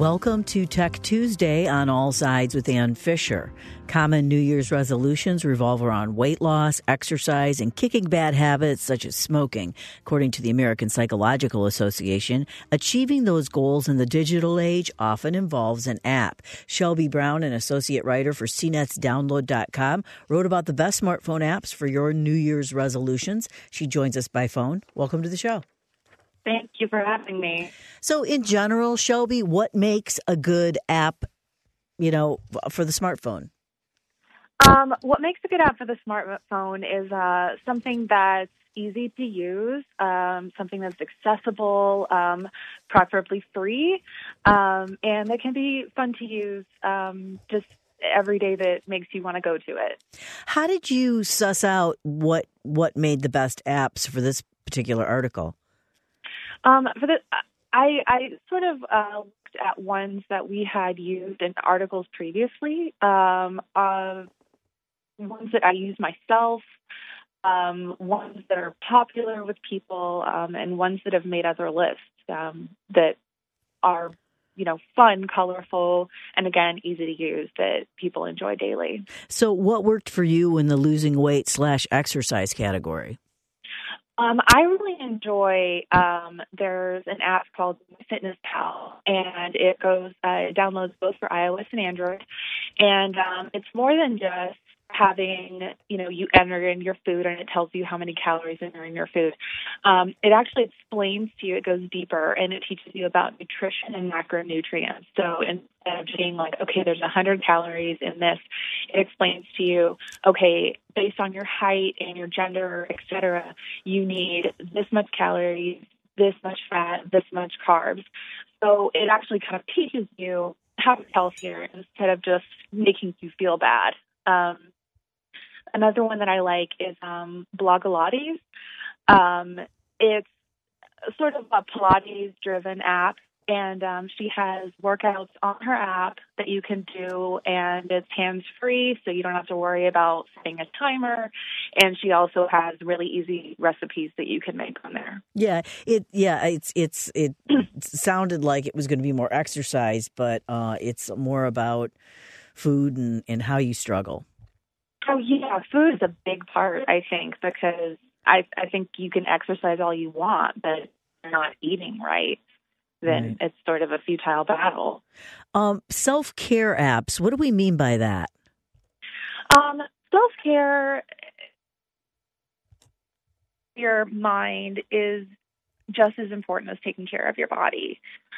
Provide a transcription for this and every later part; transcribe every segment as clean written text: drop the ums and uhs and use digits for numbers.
Welcome to Tech Tuesday on All Sides with Ann Fisher. Common New Year's resolutions revolve around weight loss, exercise, and kicking bad habits such as smoking. According to the American Psychological Association, achieving those goals in the digital age often involves an app. Shelby Brown, an associate writer for CNETsDownload.com, wrote about the best smartphone apps for your New Year's resolutions. She joins us by phone. Welcome to the show. Thank you for having me. So in general, Shelby, what makes a good app, for the smartphone? What makes a good app for the smartphone is something that's easy to use, something that's accessible, preferably free, and that can be fun to use just every day that makes you want to go to it. How did you suss out what made the best apps for this particular article? I sort of looked at ones that we had used in articles previously, ones that I use myself, ones that are popular with people, and ones that have made other lists that are, fun, colorful, and again, easy to use that people enjoy daily. So what worked for you in the losing weight / exercise category? I really enjoy, there's an app called MyFitnessPal, and it downloads both for iOS and Android. And it's more than just having, you enter in your food and it tells you how many calories are in your food. It actually explains to you, it goes deeper, and it teaches you about nutrition and macronutrients. So instead of being like, okay, there's 100 calories in this, it explains to you, okay, based on your height and your gender, et cetera, you need this much calories, this much fat, this much carbs. So it actually kind of teaches you how to be healthier instead of just making you feel bad. Another one that I like is Blogilates. It's sort of a Pilates-driven app, and she has workouts on her app that you can do, and it's hands-free, so you don't have to worry about setting a timer. And she also has really easy recipes that you can make on there. It sounded like it was going to be more exercise, but it's more about food and how you struggle. Oh, yeah. Food is a big part, I think, because I think you can exercise all you want, but if you're not eating right, then It's sort of a futile battle. Self-care apps, what do we mean by that? Self-care, your mind is just as important as taking care of your body.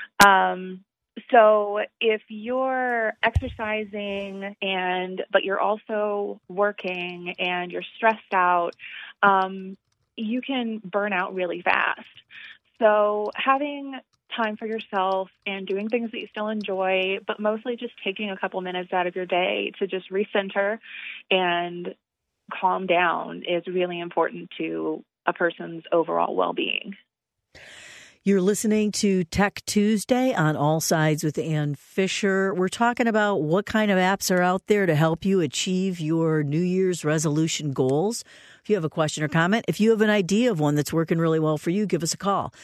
So if you're exercising but you're also working and you're stressed out, you can burn out really fast. So having time for yourself and doing things that you still enjoy, but mostly just taking a couple minutes out of your day to just recenter and calm down is really important to a person's overall well-being. You're listening to Tech Tuesday on All Sides with Ann Fisher. We're talking about what kind of apps are out there to help you achieve your New Year's resolution goals. If you have a question or comment, if you have an idea of one that's working really well for you, give us a call,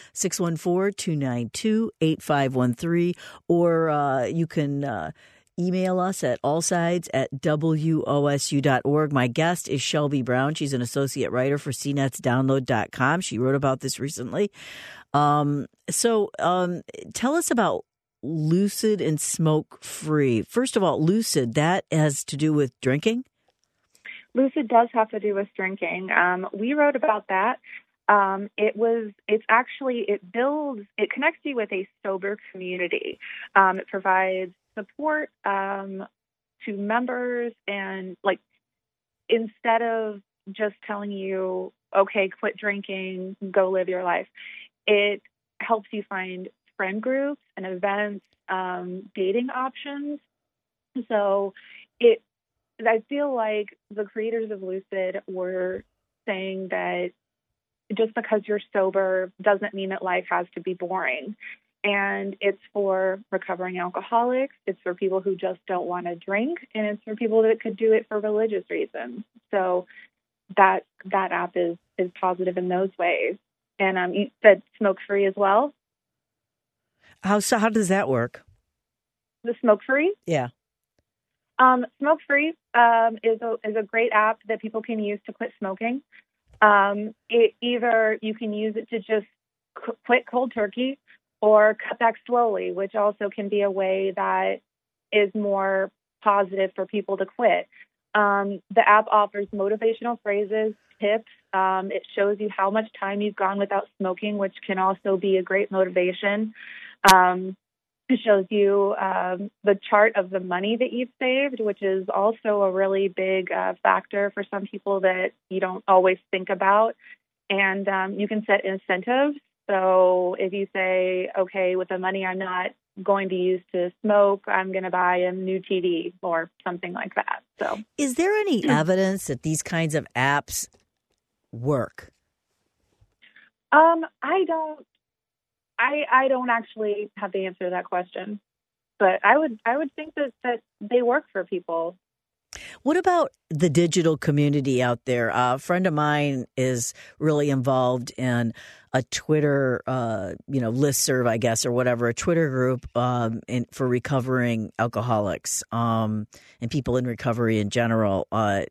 614-292-8513, or you can email us at allsides@wosu.org. My guest is Shelby Brown. She's an associate writer for CNETsDownload.com. She wrote about this recently. So tell us about Lucid and Smoke Free. First of all, Lucid, that has to do with drinking? Lucid does have to do with drinking. We wrote about that. It connects you with a sober community. It provides support to members, and instead of just telling you, okay, quit drinking, go live your life, it helps you find friend groups and events, dating options. So I feel like the creators of Lucid were saying that just because you're sober doesn't mean that life has to be boring. And it's for recovering alcoholics. It's for people who just don't want to drink. And it's for people that could do it for religious reasons. So that app is positive in those ways. And you said smoke free as well? How does that work? the Smoke Free. Yeah. Smoke Free is a great app that people can use to quit smoking. Either you can use it to just quit cold turkey or cut back slowly, which also can be a way that is more positive for people to quit. The app offers motivational phrases, tips. It shows you how much time you've gone without smoking, which can also be a great motivation. It shows you the chart of the money that you've saved, which is also a really big factor for some people that you don't always think about. And you can set incentives. So if you say, okay, with the money I'm not going to use to smoke, I'm going to buy a new TV or something like that. So, is there any evidence that these kinds of apps work? I don't actually have the answer to that question, but I would think that they work for people. What about the digital community out there? A friend of mine is really involved in a Twitter, listserv, I guess, or whatever, a Twitter group for recovering alcoholics and people in recovery in general.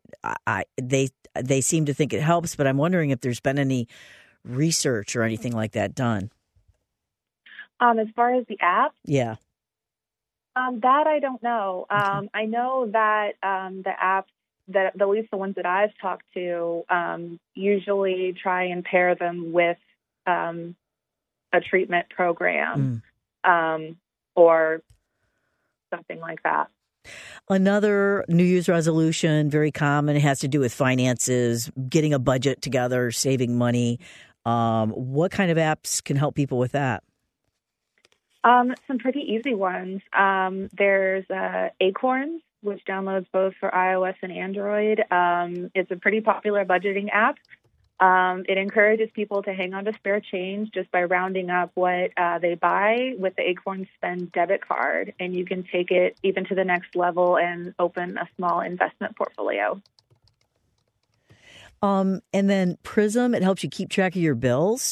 They seem to think it helps, but I'm wondering if there's been any research or anything like that done. As far as the app? Yeah. That I don't know. I know that the apps, that at least the ones that I've talked to, usually try and pair them with a treatment program or something like that. Another New Year's resolution, very common, it has to do with finances, getting a budget together, saving money. What kind of apps can help people with that? Some pretty easy ones. There's Acorns, which downloads both for iOS and Android. It's a pretty popular budgeting app. It encourages people to hang on to spare change just by rounding up what they buy with the Acorns Spend debit card, and you can take it even to the next level and open a small investment portfolio. And then Prism, it helps you keep track of your bills.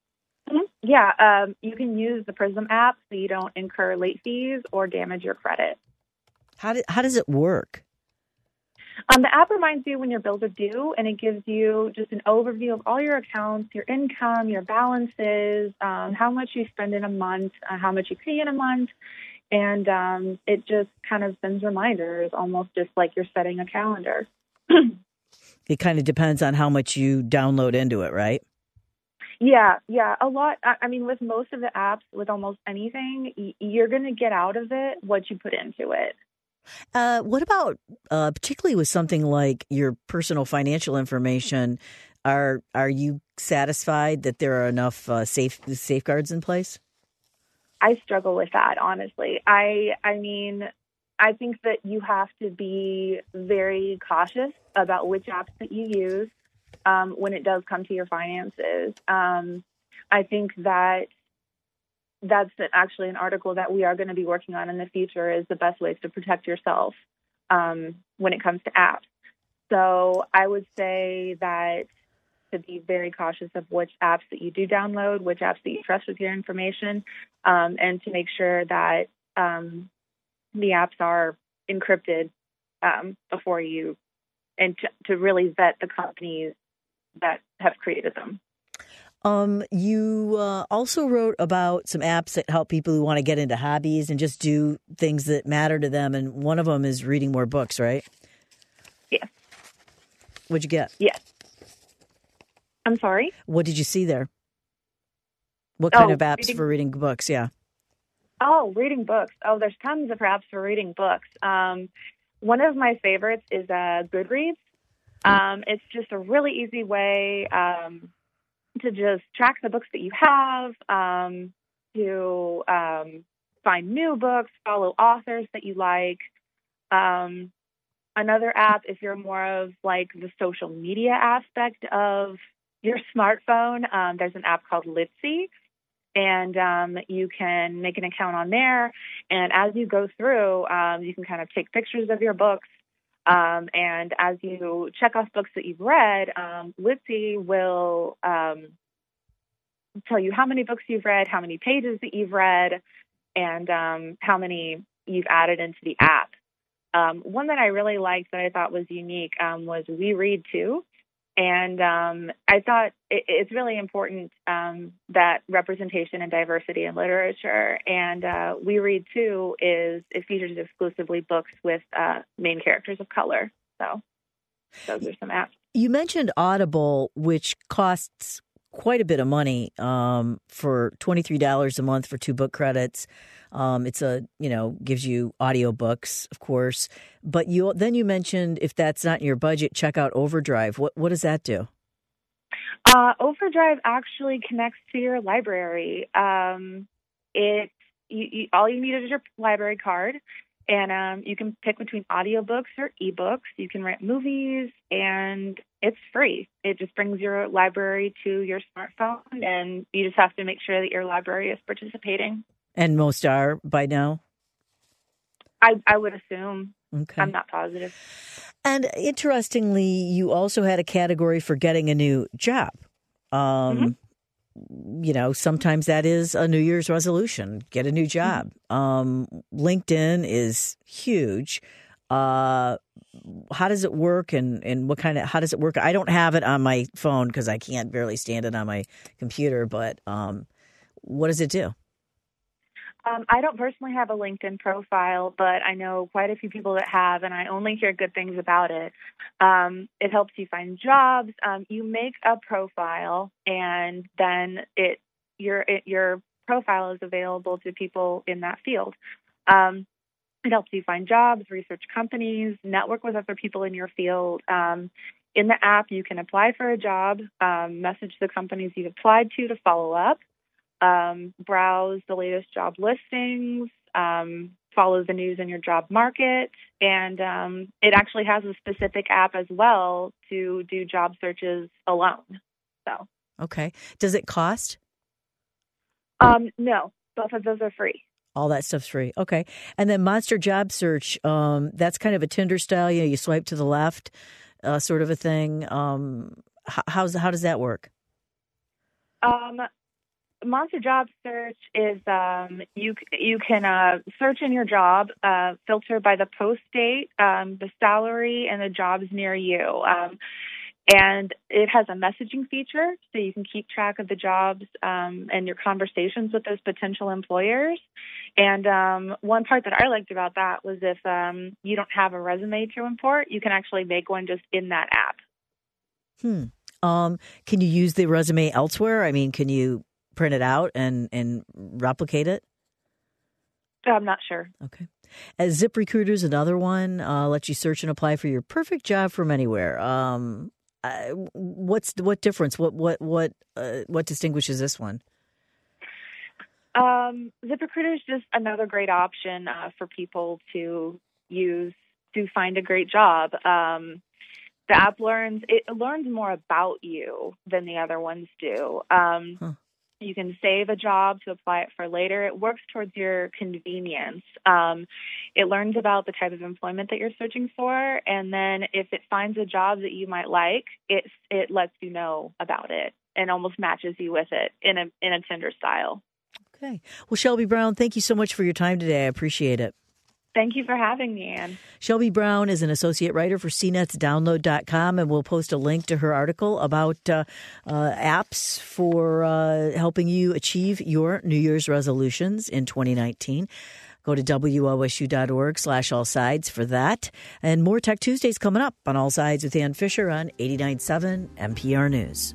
Yeah, you can use the Prism app so you don't incur late fees or damage your credit. How does it work? The app reminds you when your bills are due, and it gives you just an overview of all your accounts, your income, your balances, how much you spend in a month, how much you pay in a month, and it just kind of sends reminders, almost just like you're setting a calendar. It kind of depends on how much you download into it, right? Yeah, a lot. I mean, with most of the apps, with almost anything, you're going to get out of it what you put into it. What about particularly with something like your personal financial information? Are you satisfied that there are enough safeguards in place? I struggle with that, honestly. I mean, I think that you have to be very cautious about which apps that you use when it does come to your finances. I think that that's actually an article that we are going to be working on in the future, is the best ways to protect yourself when it comes to apps. So I would say that to be very cautious of which apps that you do download, which apps that you trust with your information, and to make sure that the apps are encrypted before you, and to really vet the companies that have created them. You also wrote about some apps that help people who want to get into hobbies and just do things that matter to them. And one of them is reading more books, right? Yes. What'd you get? Yes. I'm sorry? What did you see there? What kind of apps for reading books? Yeah. Oh, reading books. Oh, there's tons of apps for reading books. One of my favorites is Goodreads. It's just a really easy way to just track the books that you have, to find new books, follow authors that you like. Another app, if you're more of like the social media aspect of your smartphone, there's an app called Litzy, and you can make an account on there. And as you go through, you can kind of take pictures of your books. And as you check off books that you've read, Litzy will tell you how many books you've read, how many pages that you've read, and how many you've added into the app. One that I really liked that I thought was unique was We Read Too. And I thought it's really important that representation and diversity in literature. And We Read Too it features exclusively books with main characters of color. So those are some apps. You mentioned Audible, which costs quite a bit of money for $23 a month for 2 book credits. It's gives you audiobooks, of course. But then you mentioned if that's not in your budget, check out Overdrive. What does that do? Overdrive actually connects to your library. All you need is your library card, and you can pick between audiobooks or ebooks. You can rent movies, and it's free. It just brings your library to your smartphone, and you just have to make sure that your library is participating. And most are by now? I would assume. Okay. I'm not positive. And interestingly, you also had a category for getting a new job. Sometimes that is a New Year's resolution, get a new job. LinkedIn is huge. How does it work and how does it work? I don't have it on my phone because I can't barely stand it on my computer, but what does it do? I don't personally have a LinkedIn profile, but I know quite a few people that have, and I only hear good things about it. It helps you find jobs. You make a profile, and then your profile is available to people in that field. It helps you find jobs, research companies, network with other people in your field. In the app, you can apply for a job, message the companies you've applied to follow up. Browse the latest job listings, follow the news in your job market, and it actually has a specific app as well to do job searches alone. So, okay, does it cost? No, both of those are free. All that stuff's free. Okay, and then Monster Job Search, that's kind of a Tinder style. You swipe to the left, sort of a thing. How does that work? Monster Job Search is you can search in your job, filter by the post date, the salary, and the jobs near you. And it has a messaging feature, so you can keep track of the jobs and your conversations with those potential employers. And one part that I liked about that was if you don't have a resume to import, you can actually make one just in that app. Can you use the resume elsewhere? I mean, can you print it out and replicate it? I'm not sure. Okay. As ZipRecruiter is another one, lets you search and apply for your perfect job from anywhere. What difference? What distinguishes this one? ZipRecruiter is just another great option for people to use to find a great job. The app learns more about you than the other ones do. You can save a job to apply it for later. It works towards your convenience. It learns about the type of employment that you're searching for, and then if it finds a job that you might like, it lets you know about it and almost matches you with it in a Tinder style. Okay. Well, Shelby Brown, thank you so much for your time today. I appreciate it. Thank you for having me, Ann. Shelby Brown is an associate writer for CNETsDownload.com, and we'll post a link to her article about apps for helping you achieve your New Year's resolutions in 2019. Go to WOSU.org/allsides for that. And more Tech Tuesdays coming up on All Sides with Ann Fisher on 89.7 NPR News.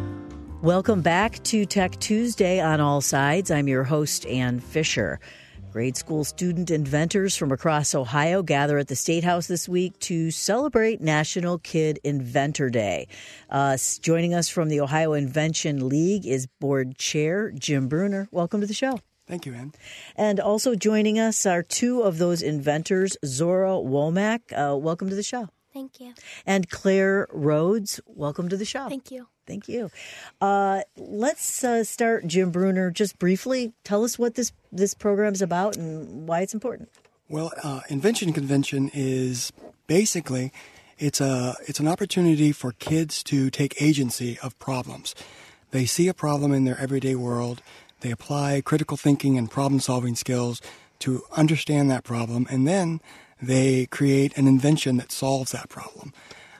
Welcome back to Tech Tuesday on All Sides. I'm your host, Ann Fisher. Grade school student inventors from across Ohio gather at the State House this week to celebrate National Kid Inventor Day. Joining us from the Ohio Invention League is Board Chair Jim Bruner. Welcome to the show. Thank you, Ann. And also joining us are two of those inventors, Zora Womack. Welcome to the show. Thank you. And Claire Rhodes. Welcome to the show. Thank you. Thank you. Let's start, Jim Bruner. Just briefly, tell us what this program is about and why it's important. Well, Invention Convention is basically it's an opportunity for kids to take agency of problems. They see a problem in their everyday world. They apply critical thinking and problem-solving skills to understand that problem, and then they create an invention that solves that problem.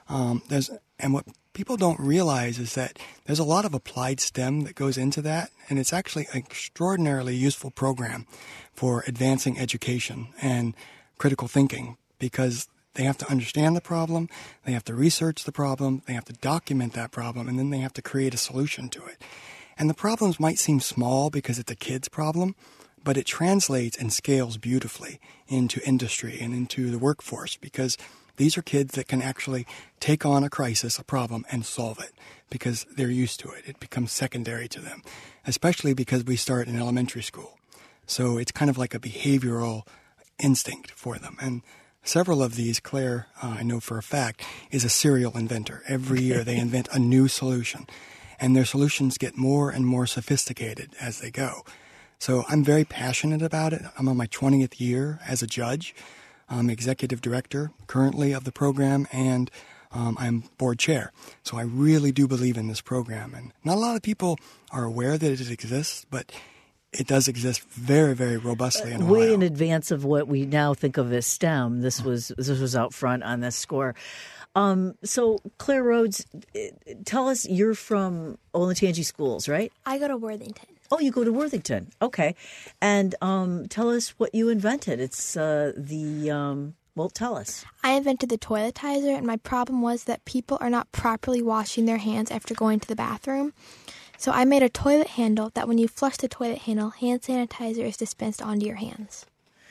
And what people don't realize is that there's a lot of applied STEM that goes into that, and it's actually an extraordinarily useful program for advancing education and critical thinking because they have to understand the problem, they have to research the problem, they have to document that problem, and then they have to create a solution to it. And the problems might seem small because it's a kid's problem, but it translates and scales beautifully into industry and into the workforce because these are kids that can actually take on a crisis, a problem, and solve it because they're used to it. It becomes secondary to them, especially because we start in elementary school. So it's kind of like a behavioral instinct for them. And several of these, Claire, I know for a fact, is a serial inventor. Every year they invent a new solution, and their solutions get more and more sophisticated as they go. So I'm very passionate about it. I'm on my 20th year as a judge. I'm executive director currently of the program, and I'm board chair. So I really do believe in this program. And not a lot of people are aware that it exists, but it does exist very, very robustly in Ohio. Way in advance of what we now think of as STEM. This was out front on this score. So Claire Rhodes, tell us, you're from Olentangy Schools, right? I go to Worthington. Oh, you go to Worthington. Okay. And tell us what you invented. It's well, tell us. I invented the toiletizer, and my problem was that people are not properly washing their hands after going to the bathroom. So I made a toilet handle that when you flush the toilet handle, hand sanitizer is dispensed onto your hands.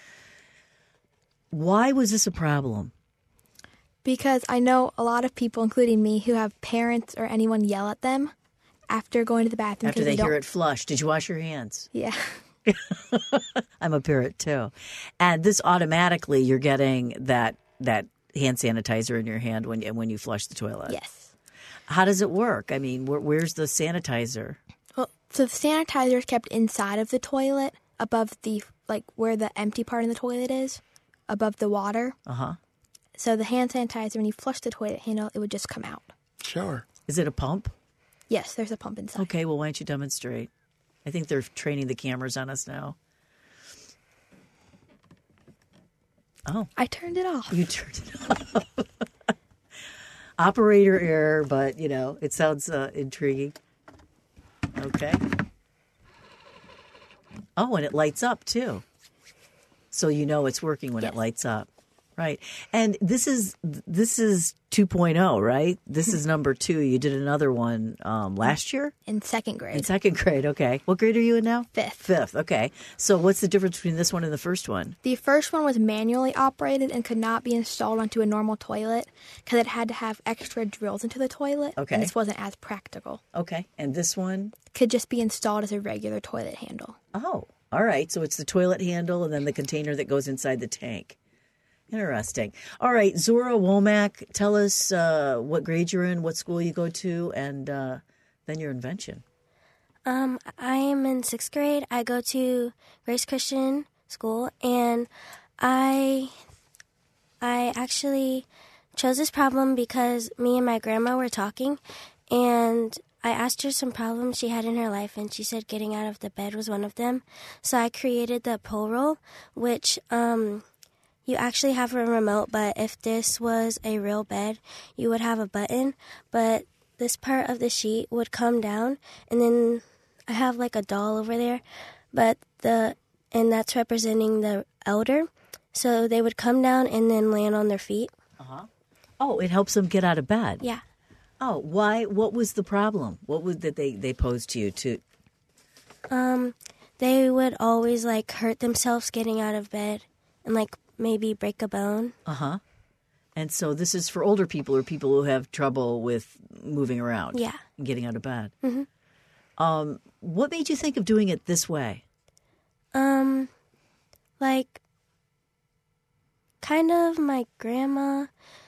Why was this a problem? Because I know a lot of people, including me, who have parents or anyone yell at them after going to the bathroom. After they hear it flush. Did you wash your hands? Yeah. I'm a parent too. And this automatically, you're getting that hand sanitizer in your hand when you flush the toilet. Yes. How does it work? I mean, where's the sanitizer? Well, so the sanitizer is kept inside of the toilet, above where the empty part in the toilet is, above the water. Uh-huh. So the hand sanitizer, when you flush the toilet handle, it would just come out. Sure. Is it a pump? Yes, there's a pump inside. Okay, well, why don't you demonstrate? I think they're training the cameras on us now. Oh. I turned it off. You turned it off. Operator error, but, it sounds intriguing. Okay. Oh, and it lights up, too. So it's working when it lights up. Right. And this is 2.0, right? This is number 2. You did another one last year? In second grade. In second grade, okay. What grade are you in now? Fifth, okay. So what's the difference between this one and the first one? The first one was manually operated and could not be installed onto a normal toilet because it had to have extra drills into the toilet. Okay. And this wasn't as practical. Okay. And this one? Could just be installed as a regular toilet handle. Oh, all right. So it's the toilet handle and then the container that goes inside the tank. Interesting. All right, Zora Womack, tell us what grade you're in, what school you go to, and then your invention. I am in 6th grade. I go to Grace Christian School, and I actually chose this problem because me and my grandma were talking, and I asked her some problems she had in her life, and she said getting out of the bed was one of them. So I created the pull roll, which you actually have a remote, but if this was a real bed, you would have a button, but this part of the sheet would come down, and then I have like a doll over there, and that's representing the elder, so they would come down and then land on their feet. Uh-huh. Oh, it helps them get out of bed. Yeah. Oh, why? What was the problem? What was that they posed to you? they would always like hurt themselves getting out of bed and like maybe break a bone. Uh-huh. And so this is for older people or people who have trouble with moving around. Yeah. And getting out of bed. Mm-hmm. What made you think of doing it this way? Like kind of my grandma,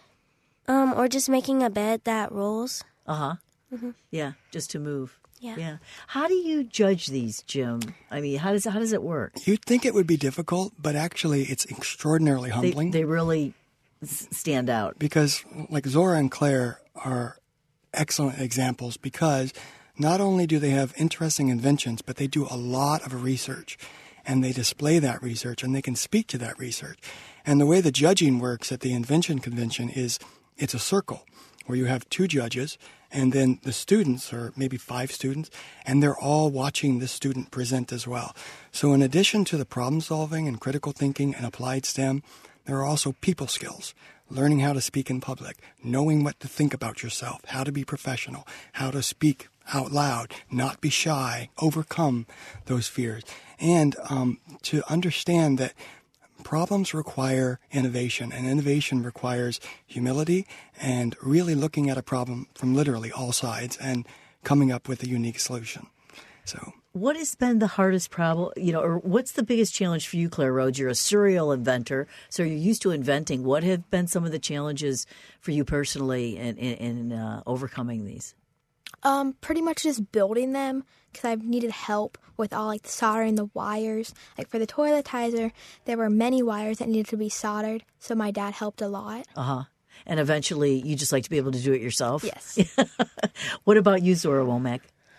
or just making a bed that rolls. Uh-huh. Mm-hmm. Yeah, just to move. Yeah. How do you judge these, Jim? I mean, how does it work? You'd think it would be difficult, but actually it's extraordinarily humbling. They really stand out. Because like Zora and Claire are excellent examples because not only do they have interesting inventions, but they do a lot of research. And they display that research, and they can speak to that research. And the way the judging works at the Invention Convention is it's a circle where you have 2 judges, and then the students, or maybe 5 students, and they're all watching the student present as well. So in addition to the problem solving and critical thinking and applied STEM, there are also people skills, learning how to speak in public, knowing what to think about yourself, how to be professional, how to speak out loud, not be shy, overcome those fears, and to understand that problems require innovation, and innovation requires humility and really looking at a problem from literally all sides and coming up with a unique solution. So, what has been the hardest problem, or what's the biggest challenge for you, Claire Rhodes? You're a serial inventor, so you're used to inventing. What have been some of the challenges for you personally in overcoming these? Pretty much just building them because I've needed help with all like the soldering the wires. Like for the toiletizer, there were many wires that needed to be soldered, so my dad helped a lot. Uh-huh. And eventually you just like to be able to do it yourself? Yes. What about you, Zora Womack?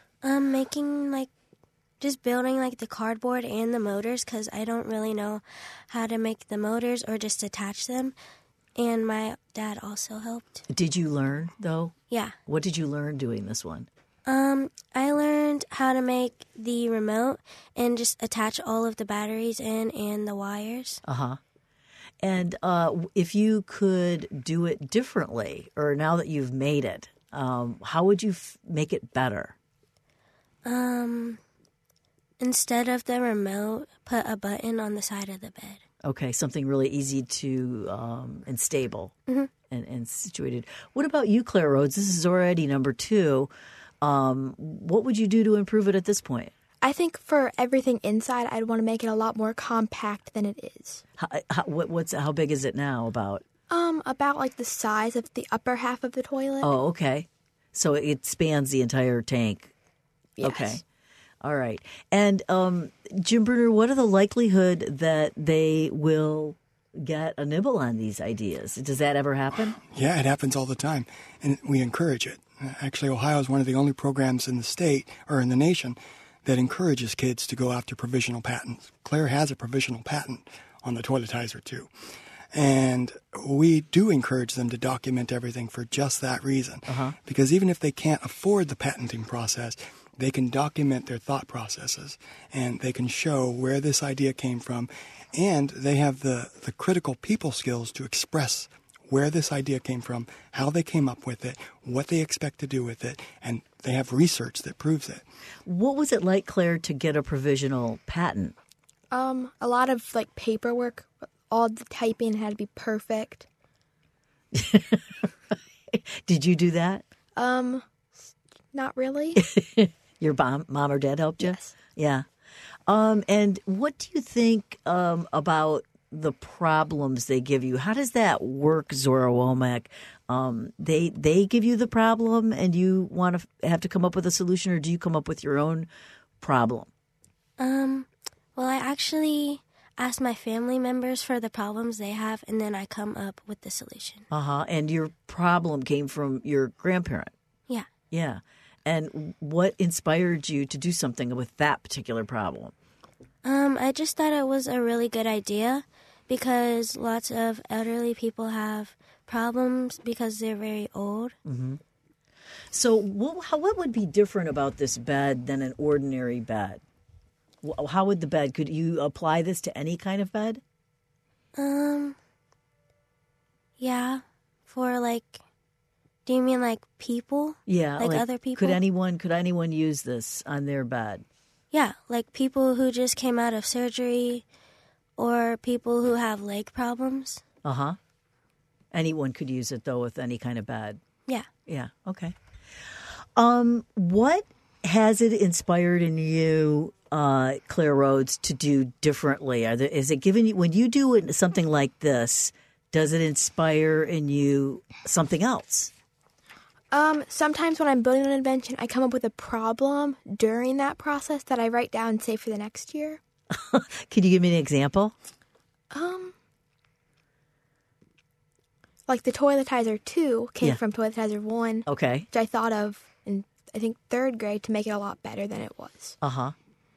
Making like just building like the cardboard and the motors because I don't really know how to make the motors or just attach them. And my dad also helped. Did you learn, though? Yeah. What did you learn doing this one? I learned how to make the remote and just attach all of the batteries in and the wires. Uh-huh. And if you could do it differently, or now that you've made it, how would you make it better? Instead of the remote, put a button on the side of the bed. Okay, something really easy to and stable and situated. What about you, Claire Rhodes? This is already number 2. What would you do to improve it at this point? I think for everything inside, I'd want to make it a lot more compact than it is. How big is it now? About like the size of the upper half of the toilet. Oh, okay. So it spans the entire tank. Yes. Okay. All right. And Jim Bruner, what are the likelihood that they will get a nibble on these ideas? Does that ever happen? Yeah, it happens all the time, and we encourage it. Actually, Ohio is one of the only programs in the state or in the nation that encourages kids to go after provisional patents. Claire has a provisional patent on the toiletizer, too. And we do encourage them to document everything for just that reason. Uh-huh. Because even if they can't afford the patenting process, they can document their thought processes and they can show where this idea came from. And they have the critical people skills to express where this idea came from, how they came up with it, what they expect to do with it, and they have research that proves it. What was it like, Claire, to get a provisional patent? A lot of like paperwork. All the typing had to be perfect. Did you do that? Not really. Your mom or dad helped you? Yes. Yeah. And what do you think about the problems they give you? How does that work, Zora Womack? They give you the problem and you want to have to come up with a solution, or do you come up with your own problem? Well, I actually ask my family members for the problems they have, and then I come up with the solution. Uh-huh. And your problem came from your grandparent? Yeah. Yeah. And what inspired you to do something with that particular problem? I just thought it was a really good idea because lots of elderly people have problems because they're very old. Mm-hmm. So what would be different about this bed than an ordinary bed? How would the bed, could you apply this to any kind of bed? Yeah. For like, do you mean like people? Yeah. Like other people? Could anyone use this on their bed? Yeah, like people who just came out of surgery or people who have leg problems. Uh-huh. Anyone could use it, though, with any kind of bad. Yeah. Yeah, okay. What has it inspired in you, Claire Rhodes, to do differently? Is it giving you, when you do something like this, does it inspire in you something else? Sometimes when I'm building an invention, I come up with a problem during that process that I write down and save for the next year. Can you give me an example? Like the Toiletizer 2 came from Toiletizer 1, Okay. which I thought of in, I think, 3rd grade to make it a lot better than it was. Uh-huh.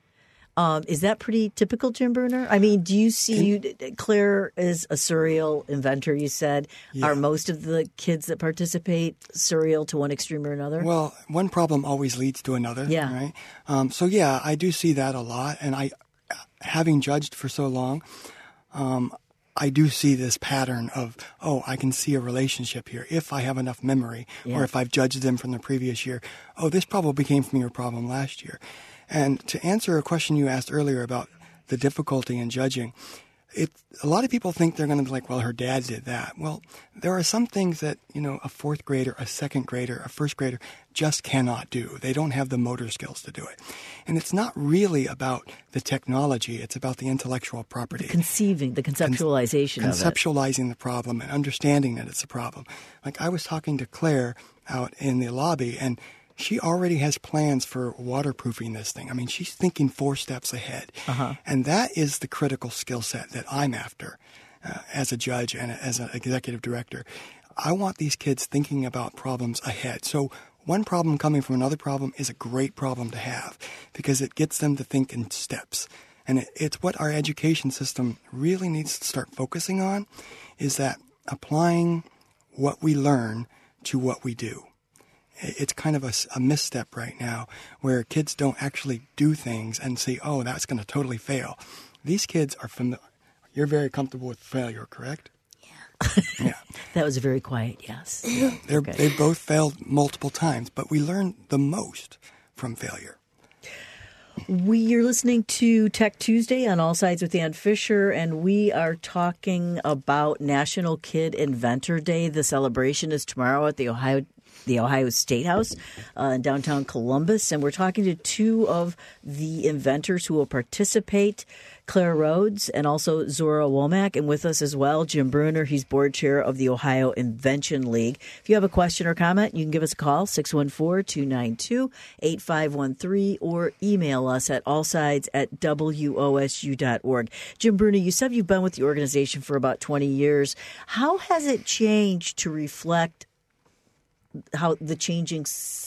Is that pretty typical, Jim Bruner? I mean, do you see Claire is a serial inventor, you said. Yeah. Are most of the kids that participate serial to one extreme or another? Well, one problem always leads to another, Yeah. right? So, yeah, I do see that a lot. And I, having judged for so long, I do see this pattern of, I can see a relationship here if I have enough memory or if I've judged them from the previous year. Oh, this probably came from your problem last year. And to answer a question you asked earlier about the difficulty in judging, a lot of people think they're going to be like, well, her dad did that. Well, there are some things that, a 4th grader, a 2nd grader, a 1st grader just cannot do. They don't have the motor skills to do it. And it's not really about the technology. It's about the intellectual property. The conceptualization of it. Conceptualizing the problem and understanding that it's a problem. Like I was talking to Claire out in the lobby, and she already has plans for waterproofing this thing. I mean, she's thinking 4 steps ahead. Uh-huh. And that is the critical skill set that I'm after as a judge and as an executive director. I want these kids thinking about problems ahead. So one problem coming from another problem is a great problem to have because it gets them to think in steps. And it's what our education system really needs to start focusing on, is that applying what we learn to what we do. It's kind of a misstep right now where kids don't actually do things and say, oh, that's going to totally fail. These kids are you're very comfortable with failure, correct? Yeah. Yeah. That was a very quiet yes. Yeah. Okay. They both failed multiple times, but we learn the most from failure. You're listening to Tech Tuesday on All Sides with Ann Fisher, and we are talking about National Kid Inventor Day. The celebration is tomorrow at the Ohio State House in downtown Columbus, and we're talking to 2 of the inventors who will participate, Claire Rhodes and also Zora Womack, and with us as well, Jim Bruner. He's board chair of the Ohio Invention League. If you have a question or comment, you can give us a call, 614-292-8513, or email us at allsides@wosu.org. Jim Bruner, you said you've been with the organization for about 20 years. How has it changed to reflect how the changing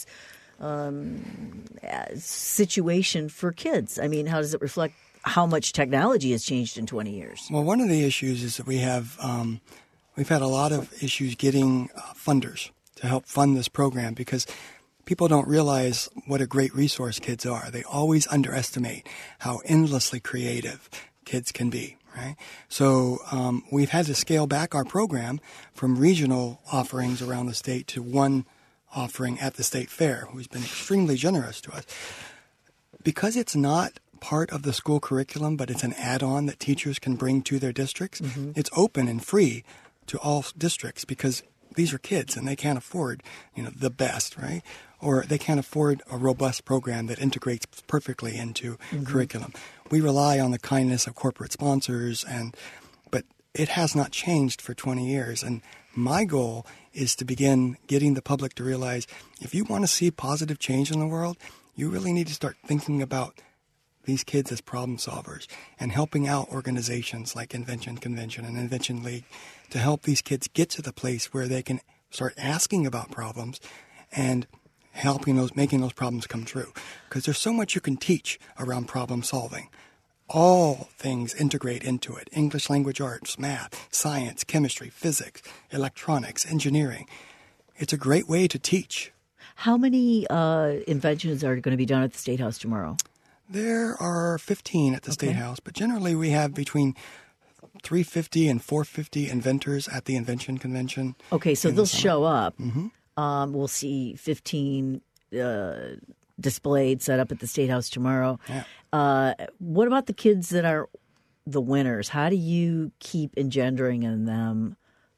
situation for kids? I mean, how does it reflect how much technology has changed in 20 years? Well, one of the issues is that we've had a lot of issues getting funders to help fund this program because people don't realize what a great resource kids are. They always underestimate how endlessly creative kids can be. Right. So we've had to scale back our program from regional offerings around the state to one offering at the state fair, who's been extremely generous to us. Because it's not part of the school curriculum, but it's an add-on that teachers can bring to their districts, it's open and free to all districts because these are kids and they can't afford, the best, right? Or they can't afford a robust program that integrates perfectly into curriculum. We rely on the kindness of corporate sponsors, but it has not changed for 20 years. And my goal is to begin getting the public to realize if you want to see positive change in the world, you really need to start thinking about these kids as problem solvers and helping out organizations like Invention Convention and Invention League to help these kids get to the place where they can start asking about problems and making those problems come true. Because there's so much you can teach around problem solving. All things integrate into it. English language arts, math, science, chemistry, physics, electronics, engineering. It's a great way to teach. How many inventions are going to be done at the State House tomorrow? There are 15 at the State House, but generally we have between 350 and 450 inventors at the Invention Convention. Okay, so they'll show up. Mm-hmm. We'll see 15 displayed, set up at the State House tomorrow. Yeah. What about the kids that are the winners? How do you keep engendering in them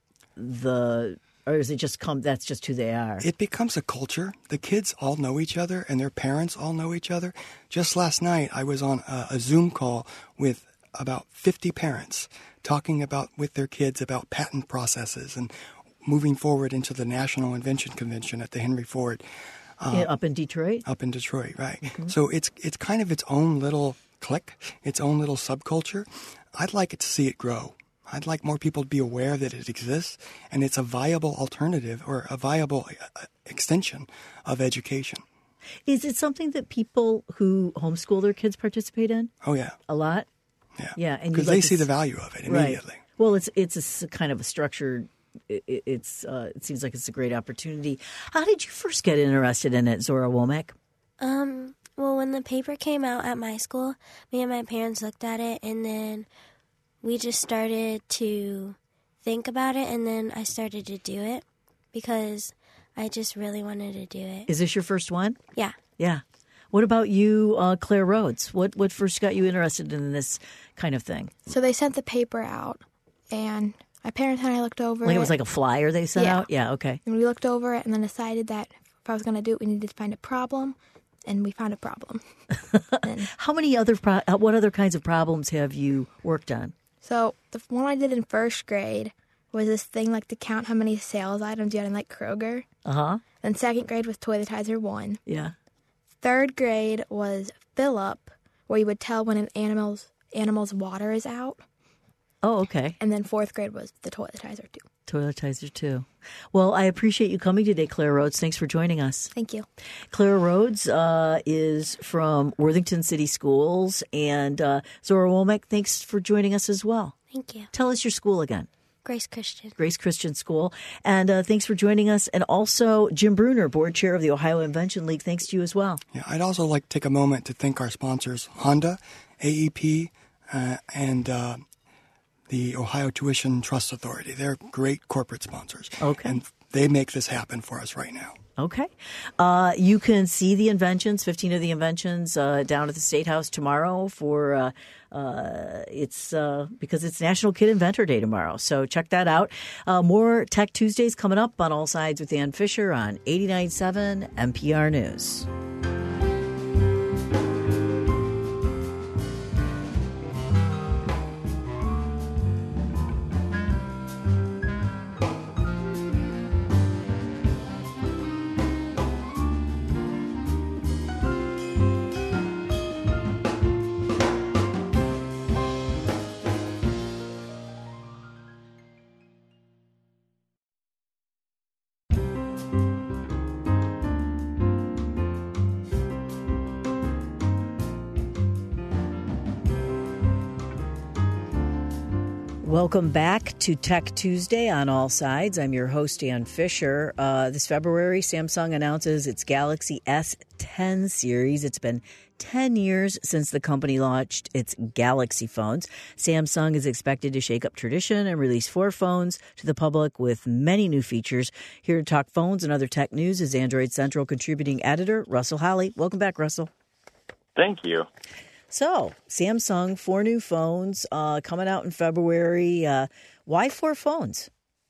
or is it just that's just who they are? It becomes a culture. The kids all know each other, and their parents all know each other. Just last night, I was on a Zoom call with about 50 parents talking with their kids about patent processes and moving forward into the National Invention Convention at the Henry Ford. Up in Detroit? Up in Detroit, right. Mm-hmm. So it's kind of its own little clique, its own little subculture. I'd like it to see it grow. I'd like more people to be aware that it exists, and it's a viable alternative or a viable extension of education. Is it something that people who homeschool their kids participate in? Oh, yeah. A lot? Yeah. Yeah. Because they see the value of it immediately. Right. Well, it's a kind of a structured. It seems like it's a great opportunity. How did you first get interested in it, Zora Womack? Well, when the paper came out at my school, me and my parents looked at it, and then we just started to think about it, and then I started to do it because I just really wanted to do it. Is this your first one? Yeah. Yeah. What about you, Claire Rhodes? What first got you interested in this kind of thing? So they sent the paper out, and my parents and I looked over It was like a flyer they sent out? Yeah, okay. And we looked over it and then decided that if I was going to do it, we needed to find a problem, and we found a problem. How many what other kinds of problems have you worked on? So the one I did in first grade was this thing like to count how many sales items you had in like Kroger. Uh-huh. Then second grade was Toiletizer 1. Yeah. Third grade was Fill Up, where you would tell when an animal's water is out. Oh, okay. And then fourth grade was the Toiletizer 2. Toiletizer 2. Well, I appreciate you coming today, Claire Rhodes. Thanks for joining us. Thank you. Claire Rhodes is from Worthington City Schools. And Zora Womack, thanks for joining us as well. Thank you. Tell us your school again. Grace Christian. Grace Christian School. And thanks for joining us. And also, Jim Bruner, Board Chair of the Ohio Invention League. Thanks to you as well. Yeah, I'd also like to take a moment to thank our sponsors, Honda, AEP, and the Ohio Tuition Trust Authority. They're great corporate sponsors. Okay. And they make this happen for us right now. Okay. You can see the inventions, 15 of the inventions, down at the State House tomorrow for because it's National Kid Inventor Day tomorrow. So check that out. More Tech Tuesdays coming up on All Sides with Ann Fisher on 89.7 NPR News. Welcome back to Tech Tuesday on All Sides. I'm your host, Ann Fisher. This February, Samsung announces its Galaxy S10 series. It's been 10 years since the company launched its Galaxy phones. Samsung is expected to shake up tradition and release 4 phones to the public with many new features. Here to talk phones and other tech news is Android Central contributing editor Russell Holly. Welcome back, Russell. Thank you. So, Samsung, 4 new phones coming out in February. Why 4 phones?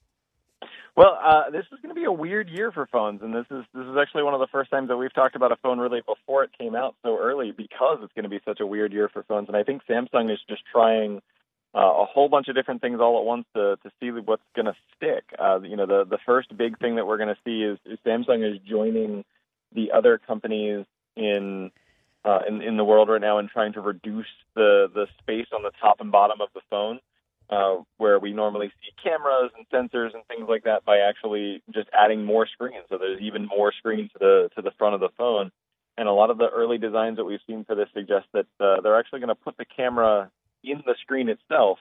Well, this is going to be a weird year for phones, and this is actually one of the first times that we've talked about a phone really before it came out so early because it's going to be such a weird year for phones. And I think Samsung is just trying a whole bunch of different things all at once to see what's going to stick. The first big thing that we're going to see is Samsung is joining the other companies in the world right now and trying to reduce the space on the top and bottom of the phone, where we normally see cameras and sensors and things like that, by actually just adding more screens. So there's even more screens to the front of the phone. And a lot of the early designs that we've seen for this suggest that they're actually going to put the camera in the screen itself.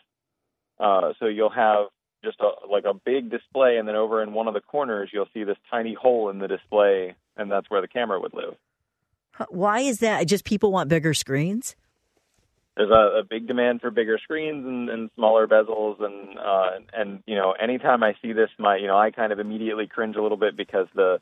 So you'll have just a big display, and then over in one of the corners, you'll see this tiny hole in the display, and that's where the camera would live. Why is that? Just people want bigger screens? There's a big demand for bigger screens and smaller bezels, and anytime I see this, I kind of immediately cringe a little bit because the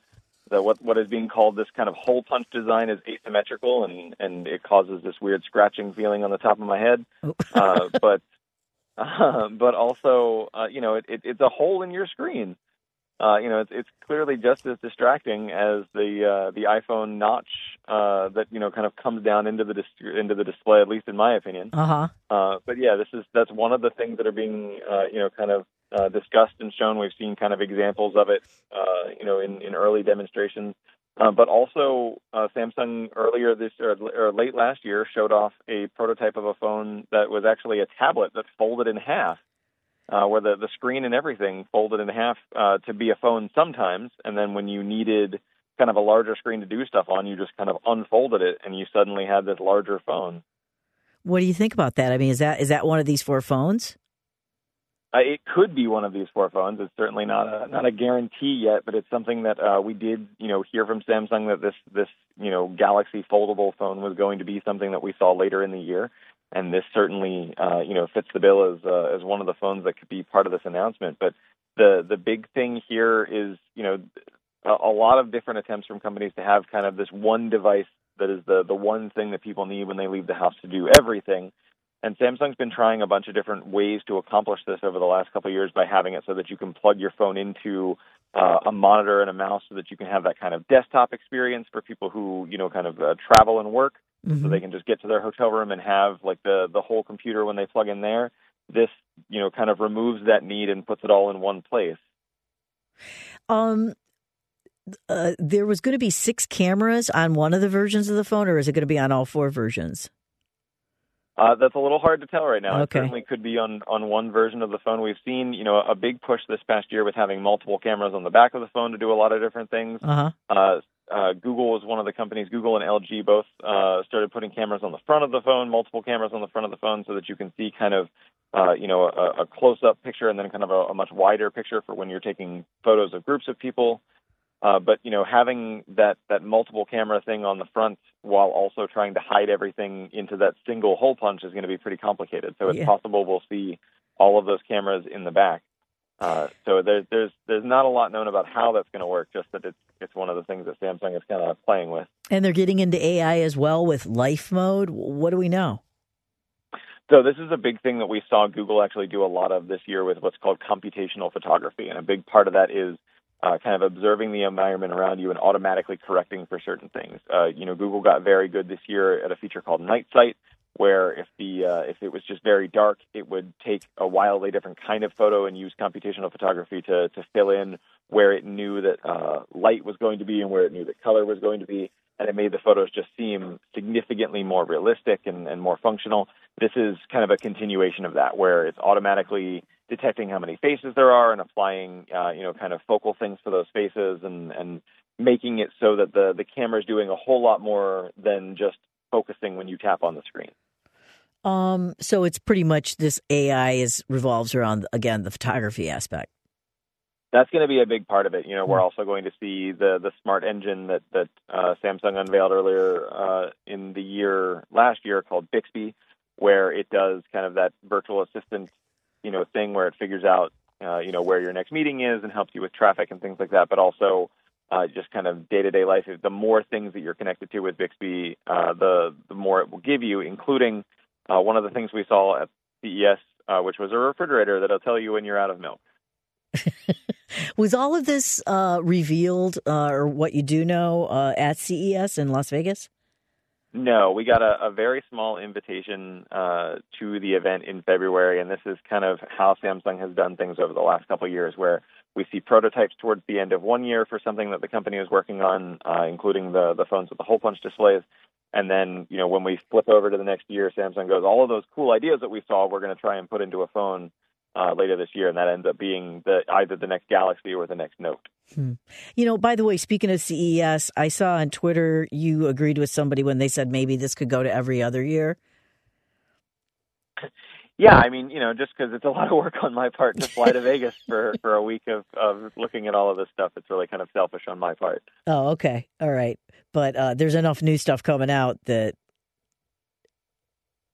what is being called this kind of hole punch design is asymmetrical, and it causes this weird scratching feeling on the top of my head. But also, it's a hole in your screen. It's clearly just as distracting as the iPhone notch that kind of comes down into the display, at least in my opinion. But yeah, that's one of the things that are being kind of discussed and shown. We've seen kind of examples of it, in early demonstrations. But also, Samsung earlier this or late last year showed off a prototype of a phone that was actually a tablet that folded in half. Where the screen and everything folded in half to be a phone sometimes, and then when you needed kind of a larger screen to do stuff on, you just kind of unfolded it, and you suddenly had this larger phone. What do you think about that? I mean, is that one of these 4 phones? It could be one of these 4 phones. It's certainly not a guarantee yet, but it's something that we did hear from Samsung that this Galaxy foldable phone was going to be something that we saw later in the year. And this certainly, fits the bill as one of the phones that could be part of this announcement. But the big thing here is, a lot of different attempts from companies to have kind of this one device that is the one thing that people need when they leave the house to do everything. And Samsung's been trying a bunch of different ways to accomplish this over the last couple of years by having it so that you can plug your phone into a monitor and a mouse so that you can have that kind of desktop experience for people who, travel and work. Mm-hmm. So they can just get to their hotel room and have like the whole computer when they plug in there. This, kind of removes that need and puts it all in one place. There was going to be 6 cameras on one of the versions of the phone, or is it going to be on all 4 versions? That's a little hard to tell right now. Okay. It certainly could be on one version of the phone. We've seen, a big push this past year with having multiple cameras on the back of the phone to do a lot of different things. Google was one of the companies, Google and LG both started putting cameras on the front of the phone, multiple cameras on the front of the phone so that you can see kind of, a close-up picture and then kind of a much wider picture for when you're taking photos of groups of people. But having that multiple camera thing on the front while also trying to hide everything into that single hole punch is going to be pretty complicated. So it's possible we'll see all of those cameras in the back. So there's not a lot known about how that's going to work, just that it's one of the things that Samsung is kind of playing with. And they're getting into AI as well with Life Mode. What do we know? So this is a big thing that we saw Google actually do a lot of this year with what's called computational photography. And a big part of that is kind of observing the environment around you and automatically correcting for certain things. Google got very good this year at a feature called Night Sight, where if it was just very dark, it would take a wildly different kind of photo and use computational photography to fill in where it knew that light was going to be and where it knew that color was going to be. And it made the photos just seem significantly more realistic and more functional. This is kind of a continuation of that, where it's automatically detecting how many faces there are and applying, kind of focal things for those faces and making it so that the camera is doing a whole lot more than just focusing when you tap on the screen. So it's pretty much this AI revolves around, again, the photography aspect. That's going to be a big part of it. We're also going to see the smart engine that Samsung unveiled earlier in the year last year called Bixby, where it does kind of that virtual assistant, thing where it figures out, where your next meeting is and helps you with traffic and things like that. But also just kind of day-to-day life. The more things that you're connected to with Bixby, the more it will give you, including one of the things we saw at CES, which was a refrigerator that'll tell you when you're out of milk. Was all of this revealed, or what you do know, at CES in Las Vegas? No, we got a very small invitation to the event in February, and this is kind of how Samsung has done things over the last couple of years, where we see prototypes towards the end of one year for something that the company is working on, including the phones with the hole punch displays. And then, when we flip over to the next year, Samsung goes, all of those cool ideas that we saw, we're going to try and put into a phone later this year, and that ends up being either the next Galaxy or the next Note. By the way, speaking of CES, I saw on Twitter you agreed with somebody when they said maybe this could go to every other year. Yeah, I mean, just because it's a lot of work on my part to fly to Vegas for a week of looking at all of this stuff, it's really kind of selfish on my part. Oh, okay. All right. But there's enough new stuff coming out that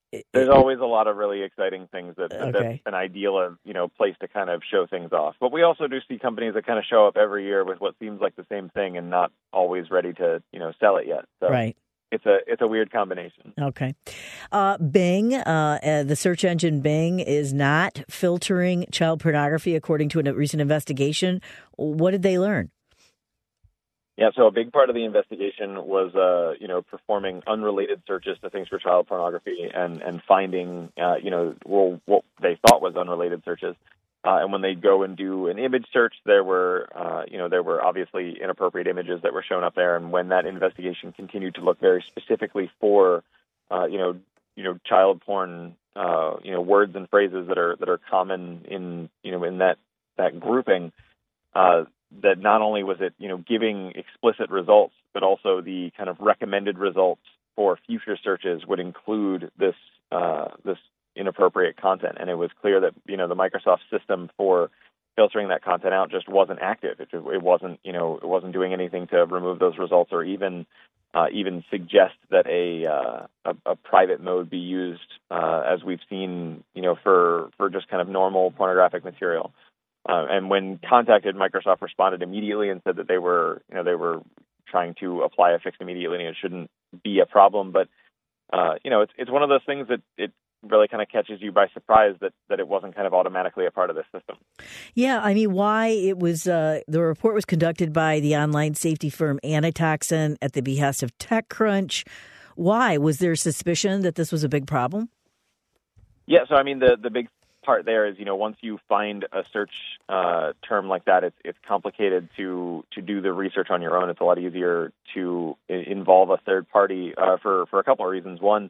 There's always a lot of really exciting things that's an ideal place to kind of show things off. But we also do see companies that kind of show up every year with what seems like the same thing and not always ready to sell it yet. So right. It's a weird combination. Okay. Bing, the search engine Bing, is not filtering child pornography according to a recent investigation. What did they learn? Yeah, so a big part of the investigation was, performing unrelated searches to things for child pornography and finding, what they thought was unrelated searches. And when they go and do an image search, there were obviously inappropriate images that were shown up there. And when that investigation continued to look very specifically for, child porn, words and phrases that are common in that grouping, that not only was it, giving explicit results, but also the kind of recommended results for future searches would include this inappropriate content. And it was clear that, the Microsoft system for filtering that content out just wasn't active. It wasn't doing anything to remove those results or even suggest that a private mode be used, as we've seen, for just kind of normal pornographic material. And when contacted, Microsoft responded immediately and said that they were trying to apply a fix immediately, and it shouldn't be a problem. But it's one of those things that it really kind of catches you by surprise that it wasn't kind of automatically a part of the system. Yeah, I mean, why it was the report was conducted by the online safety firm Antitoxin at the behest of TechCrunch. Why was there suspicion that this was a big problem? Yeah, so I mean, the big part there is, once you find a search term like that, it's complicated to do the research on your own. It's a lot easier to involve a third party for a couple of reasons. One,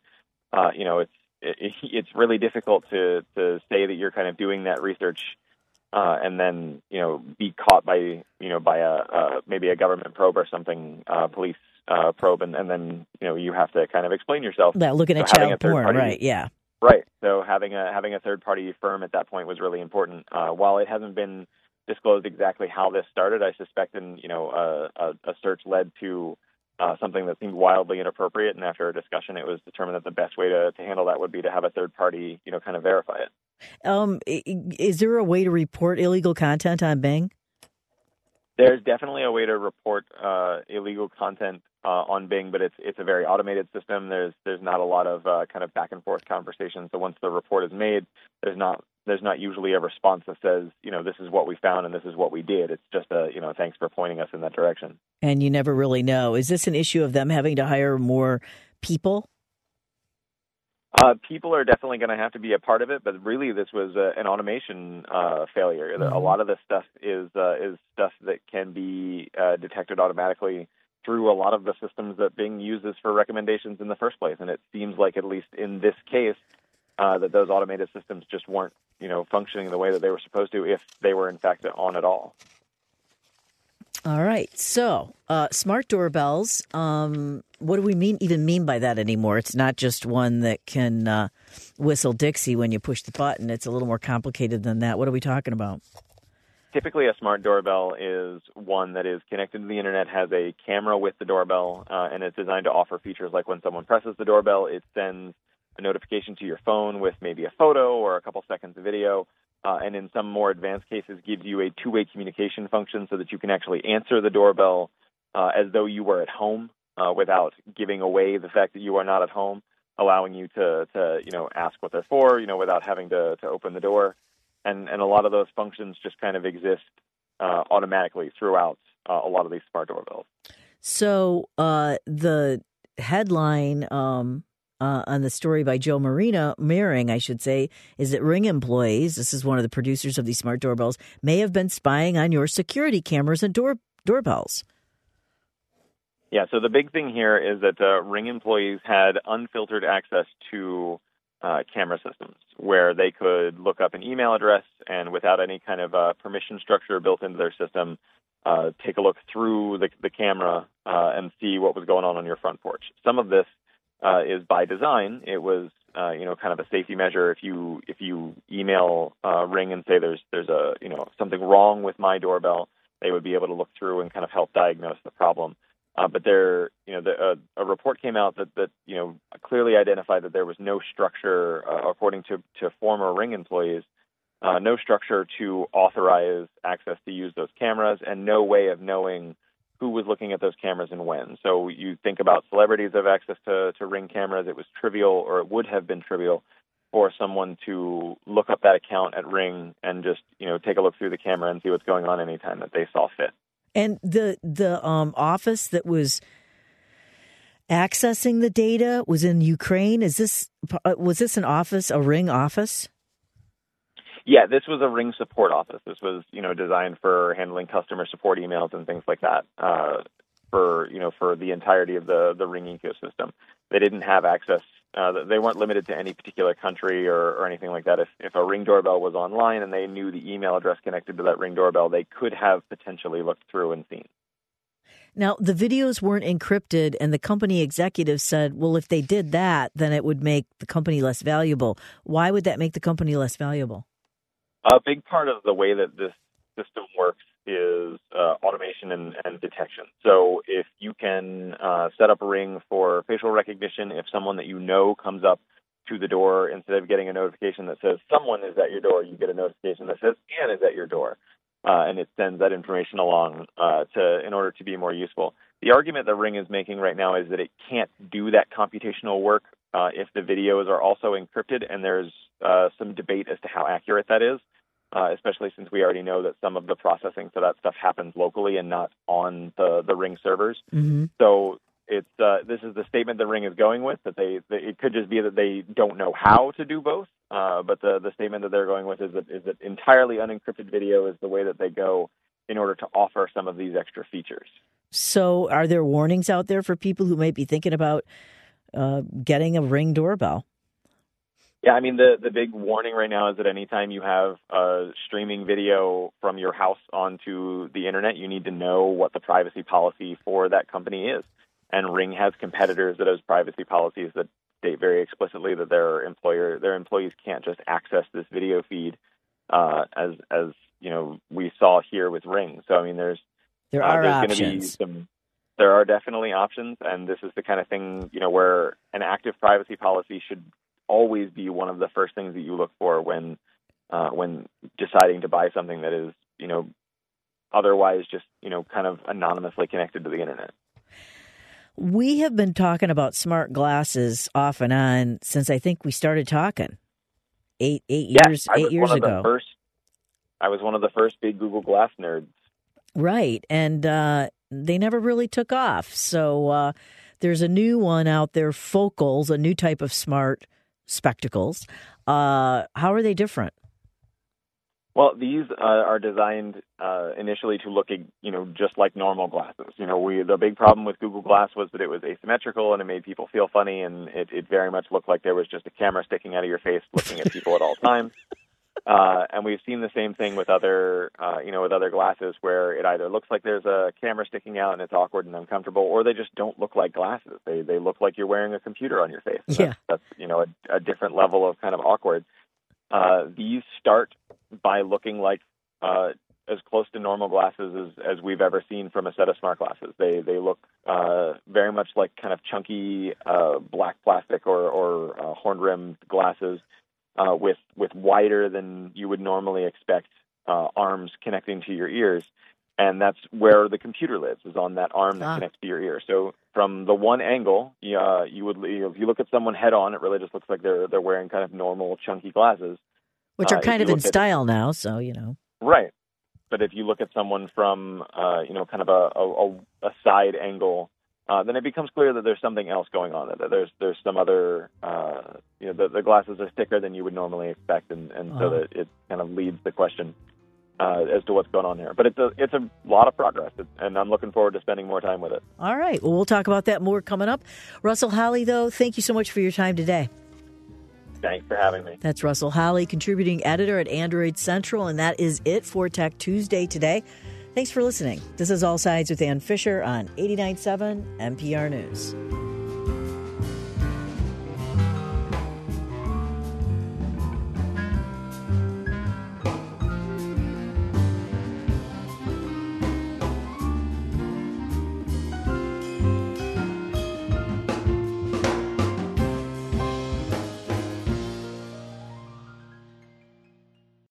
it's really difficult to say that you're kind of doing that research and then be caught by maybe a government probe or something, police probe, and then you have to kind of explain yourself. Looking at child porn, right? Yeah. Right. So having a third-party firm at that point was really important. While it hasn't been disclosed exactly how this started, I suspect a search led to something that seemed wildly inappropriate, and after a discussion, it was determined that the best way to handle that would be to have a third party, kind of verify it. Is there a way to report illegal content on Bing? There's definitely a way to report illegal content on Bing, but it's a very automated system. There's not a lot of kind of back and forth conversations. So once the report is made, there's not usually a response that says, this is what we found and this is what we did. It's just thanks for pointing us in that direction. And you never really know. Is this an issue of them having to hire more people? People are definitely going to have to be a part of it, but really this was an automation failure. Mm-hmm. A lot of this stuff is stuff that can be detected automatically through a lot of the systems that Bing uses for recommendations in the first place. And it seems like, at least in this case, that those automated systems just weren't, functioning the way that they were supposed to, if they were in fact on at all. All right. So, smart doorbells, what do we even mean by that anymore? It's not just one that can whistle Dixie when you push the button. It's a little more complicated than that. What are we talking about? Typically, a smart doorbell is one that is connected to the internet, has a camera with the doorbell, and it's designed to offer features like when someone presses the doorbell, it sends a notification to your phone with maybe a photo or a couple seconds of video, and in some more advanced cases gives you a two-way communication function so that you can actually answer the doorbell as though you were at home without giving away the fact that you are not at home, allowing you to ask what they're for, without having to open the door. And a lot of those functions just kind of exist automatically throughout a lot of these smart doorbells. So the headline on the story by Joe Maring, I should say, is that Ring employees, this is one of the producers of these smart doorbells, may have been spying on your security cameras and doorbells. Yeah, so the big thing here is that Ring employees had unfiltered access to camera systems where they could look up an email address and without any kind of permission structure built into their system, take a look through the camera and see what was going on your front porch. Some of this is by design. It was kind of a safety measure. If you email Ring and say there's a something wrong with my doorbell, they would be able to look through and kind of help diagnose the problem. But there, a report came out that clearly identified that there was no structure, according to former Ring employees, no structure to authorize access to use those cameras, and no way of knowing who was looking at those cameras and when. So you think about celebrities have access to Ring cameras. It was trivial, or it would have been trivial, for someone to look up that account at Ring and just take a look through the camera and see what's going on anytime that they saw fit. And the office that was accessing the data was in Ukraine. Was this a Ring office? Yeah, this was a Ring support office. This was designed for handling customer support emails and things like that for the entirety of the Ring ecosystem. They didn't have access. They weren't limited to any particular country or anything like that. If a Ring doorbell was online and they knew the email address connected to that Ring doorbell, they could have potentially looked through and seen. Now, the videos weren't encrypted, and the company executives said, well, if they did that, then it would make the company less valuable. Why would that make the company less valuable? A big part of the way that this system works is automation and detection. So if you can set up a Ring for facial recognition, if someone that comes up to the door, instead of getting a notification that says someone is at your door, you get a notification that says Ann is at your door, and it sends that information along in order to be more useful. The argument that Ring is making right now is that it can't do that computational work if the videos are also encrypted, and there's some debate as to how accurate that is. Especially since we already know that some of the processing for that stuff happens locally and not on the Ring servers. Mm-hmm. So it's this is the statement that Ring is going with, that it could just be that they don't know how to do both. But the statement that they're going with is that entirely unencrypted video is the way that they go in order to offer some of these extra features. So are there warnings out there for people who might be thinking about getting a Ring doorbell? Yeah, I mean, the big warning right now is that anytime you have streaming video from your house onto the internet, you need to know what the privacy policy for that company is. And Ring has competitors that have privacy policies that state very explicitly that their employees can't just access this video feed, as we saw here with Ring. So I mean, there's options. There are definitely options, and this is the kind of thing where an active privacy policy should always be one of the first things that you look for when deciding to buy something that is, otherwise just, kind of anonymously connected to the internet. We have been talking about smart glasses off and on since I think we started talking eight years ago. I was one of the first big Google Glass nerds. Right. And they never really took off. So there's a new one out there, Focals, a new type of smart spectacles. How are they different? Well, these are designed initially to look, just like normal glasses. The big problem with Google Glass was that it was asymmetrical and it made people feel funny, and it very much looked like there was just a camera sticking out of your face looking at people at all times. And we've seen the same thing with other glasses, where it either looks like there's a camera sticking out and it's awkward and uncomfortable, or they just don't look like glasses. They look like you're wearing a computer on your face. Yeah. That's a different level of kind of awkward. These start by looking like as close to normal glasses as we've ever seen from a set of smart glasses. They look very much like kind of chunky black plastic or horn-rimmed glasses. With wider than you would normally expect arms connecting to your ears, and that's where the computer lives, is on that arm that connects to your ear. So from the one angle, if you look at someone head on, it really just looks like they're wearing kind of normal chunky glasses, which are kind of in style now. So right. But if you look at someone from kind of a side angle, then it becomes clear that there's something else going on. That there's some other, the glasses are thicker than you would normally expect, and so that it kind of leads the question as to what's going on there. But it's a lot of progress, and I'm looking forward to spending more time with it. All right. Well, we'll talk about that more coming up. Russell Holly, though, thank you so much for your time today. Thanks for having me. That's Russell Holly, contributing editor at Android Central, and that is it for Tech Tuesday today. Thanks for listening. This is All Sides with Ann Fisher on 89.7 NPR News.